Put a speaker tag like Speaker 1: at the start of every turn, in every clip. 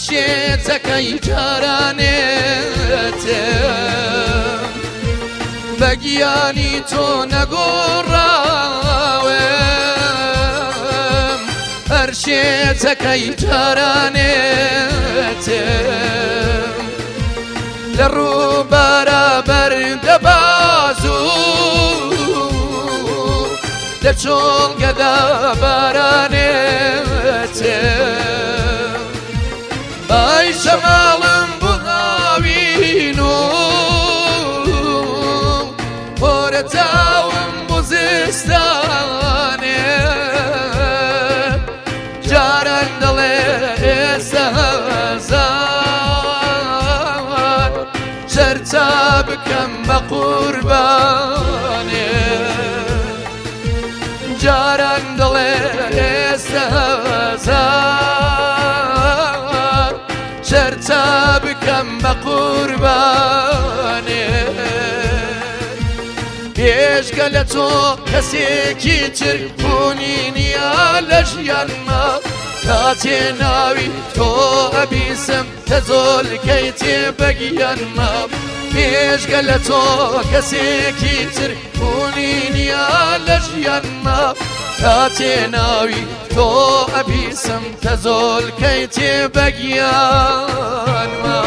Speaker 1: هەرشێتەکەی جارانێتم بەگیانی تۆ نەگۆڕاوم هەرشێتەکەی جارانێتم لە ڕوو بەرابەر دەبازوو لە چۆڵگەدا بارانێتم ئای شەماڵم بڵاوین و هۆرە تاوم بۆ زستانێ جاران دەڵێ ئێستا هەزار شەرچا بکەم بە قوربانێ جاران دڵێ ئێستا هەزار شەرچا بکەم بە قوربانێ پێشکە لە تۆ کەسێکی تر بوونی نییە لە ژیانمە کاتێ ناوی تۆ ئەبیسم کە زۆلکەی تێبەگیانمە پێشکە لە تۆ کەسێکی تر بوونی نییە لە ژیانمە کاتێ ناوی تۆ ئەبیسم کە زۆلکەی تێبەگیانمە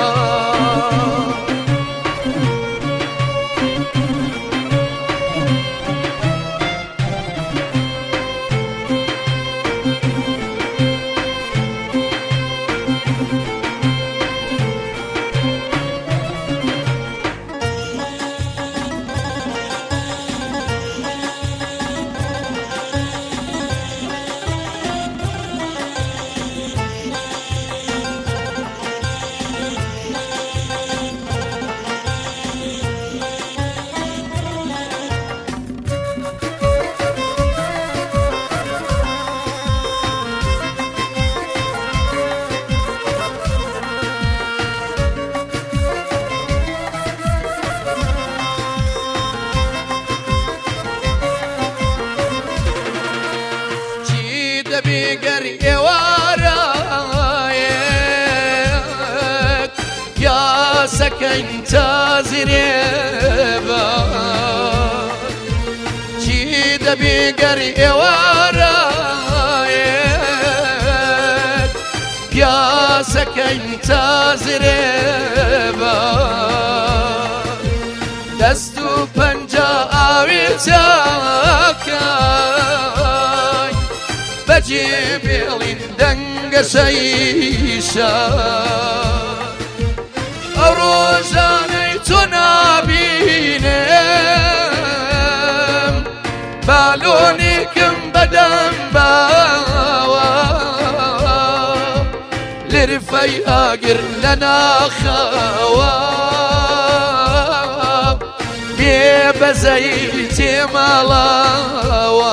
Speaker 1: بێگەر ئێوارایەک یاسەکەین تازرێبە چی دەبێگەر ئێوارایەک یاسەکەین تازرێبە دەست و پەنجە ئاوی چاکەی بەجێبێڵین دەنگە شەیشە ئەو ڕۆژانەی تۆ نابینم بالۆنێکم بەدەم باوە لرفەی ئاگر لە ناخەوە بێبەزەی تێماڵاوە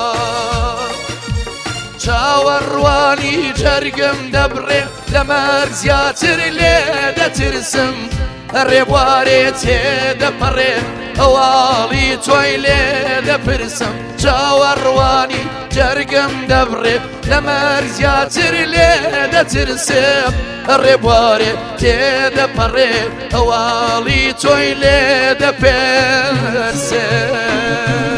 Speaker 1: چاوەڕوانی جەرگم دەبڕێ لەمەر زیاتر لێ دەترسم ڕێبوارێ تێدەپەڕێ ئەواڵی تۆی لێ دەپرسم چاوەڕوانی جەرگم دەبڕێ لەمەر زیاتر لێ دەترسم ڕێبوارێ تێدەپەڕێ ئەواڵی تۆی لێ دەپرسم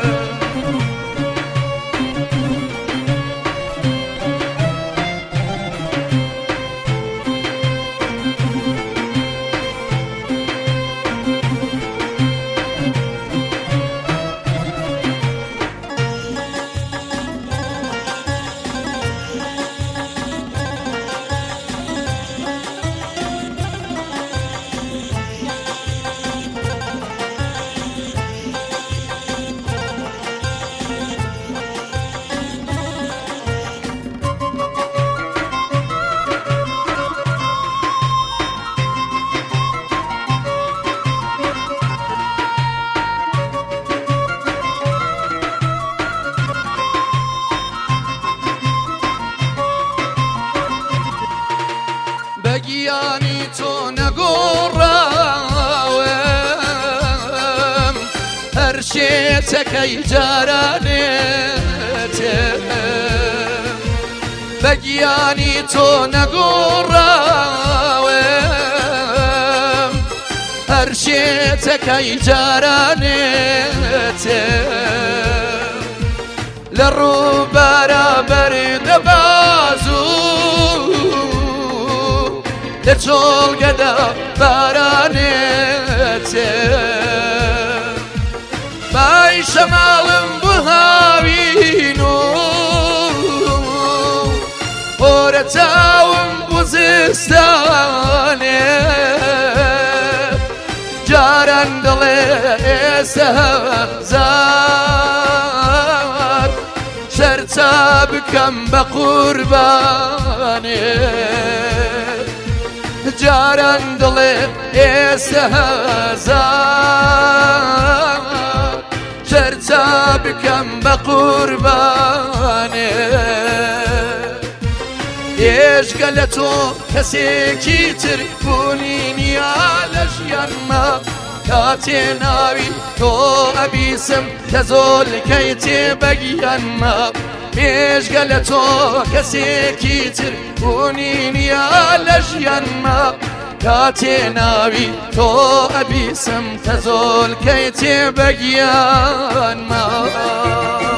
Speaker 1: بەگیانی تۆ نەگۆڕاوم هەرشێتەکەی جارانێتم بەگیانی تۆ نەگۆڕاوم هەر شێتەکەی جارانێتێ لە ڕوو بەرابەر دەبازوو لە چۆڵگەدا بارانێتێ بای شەماڵم بهاوین و هۆرە چاوم بوزستانێ جاران دڵێ ئێستا هەزار شەرچا بکەم بە قوربانێ جاران دڵێ ئێستا هەزار شەرچا بکەم بە قوربانێ ئێشگە لە تۆ کەسێکی تر بوونی نییە لە ژیانمە کاتێ ناوی تۆ ئەبیسم کە زۆلکەی تێبەگیانمە ئێشگە لە تۆ کەسێکی تر بوونی نییە لە ژیانمە کاتێ ناوی تۆ ئەبیسم کە زۆلکەی تێبەگیانمە